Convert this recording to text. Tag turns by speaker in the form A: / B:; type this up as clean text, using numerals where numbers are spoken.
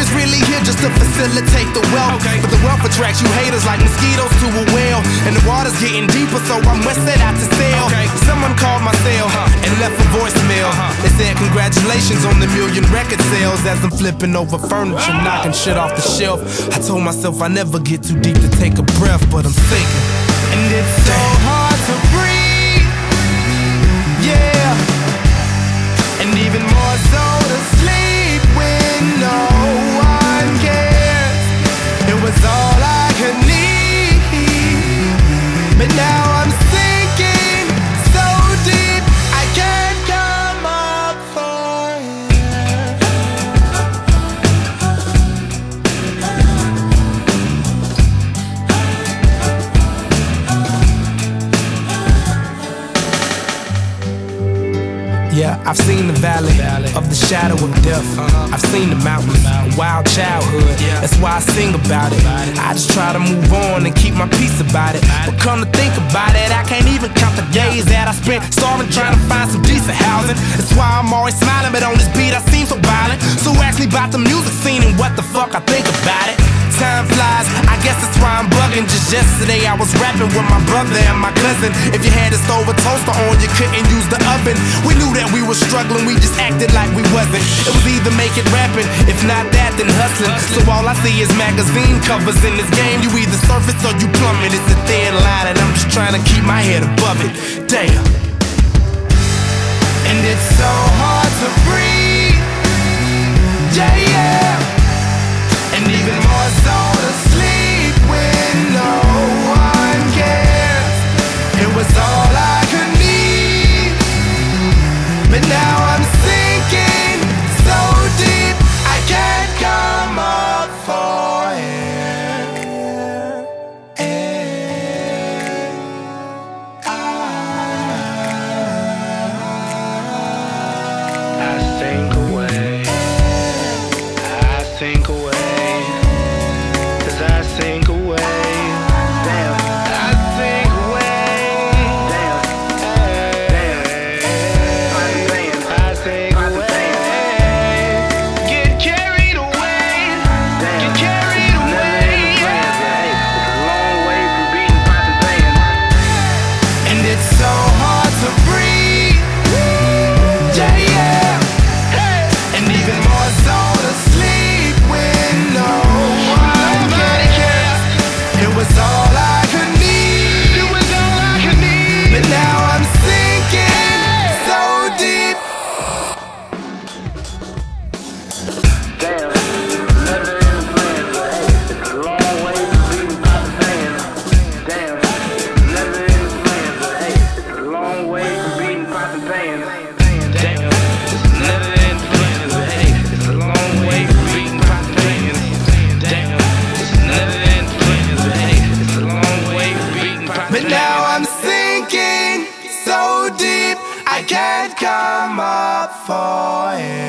A: is really here just to facilitate the wealth. But the wealth attracts you haters like mosquitoes to a well. And the water's getting deeper, so I'm west set out to sail. Someone called my cell and left a voicemail. They said congratulations on the million record sales. As I'm flipping over furniture, knocking shit off the shelf, I told myself I never get too deep to take a breath, but I'm thinking, and it's so hard to breathe, yeah, and even more so to sleep when no one cares. It was all I could need, but now I'm sinking so deep I can't come up for air. Yeah, I've seen the valley of the shadow of death. I've seen the mountains, a wild childhood. That's why I sing about it. I just try to move on and keep my peace about it. But come to think about it, I can't even count the days that I spent starving trying to find some decent housing. That's why I'm always smiling, but on this beat I seem so violent. So ask me about the music scene and what the fuck I think about it. Time flies, I guess that's why I'm bugging. Just yesterday I was rapping with my brother and my cousin. If you had a stove or toaster on, you couldn't use the oven. We knew that we were struggling, we just acted like we wasn't. It was either make it rapping, if not that then hustling. So all I see is magazine covers in this game. You either surface or you plummet, it's a thin line, and I'm just trying to keep my head above it. Damn. And it's so hard to breathe, yeah, yeah. And even more so to sleep when no one cares. It was all I could need, but now I'm sinking so deep I can't come up for air.
B: I sink away, I sink away. I sink away, damn. I sink away, damn. Damn. I sink away. Get carried away, get carried away. It's a long way from beating pots and pans.
A: And it's so hard to breathe, yeah, yeah. And even more so to sleep when no one cares. It was all I could need, it was all I could need, but now I'm sinking so deep.
B: Damn, never in the plans, but hey, it's a long way from beating pots and pans. Damn, never in the plans, but hey, it's a long way from beating pots and pans. Damn, it's never in the plans, but hey, it's a long way from beating pots and pans. Damn, it's never in the plans, but hey, it's a long way from beating pots and pans.
A: But now I'm sinking so deep I can't come up for air.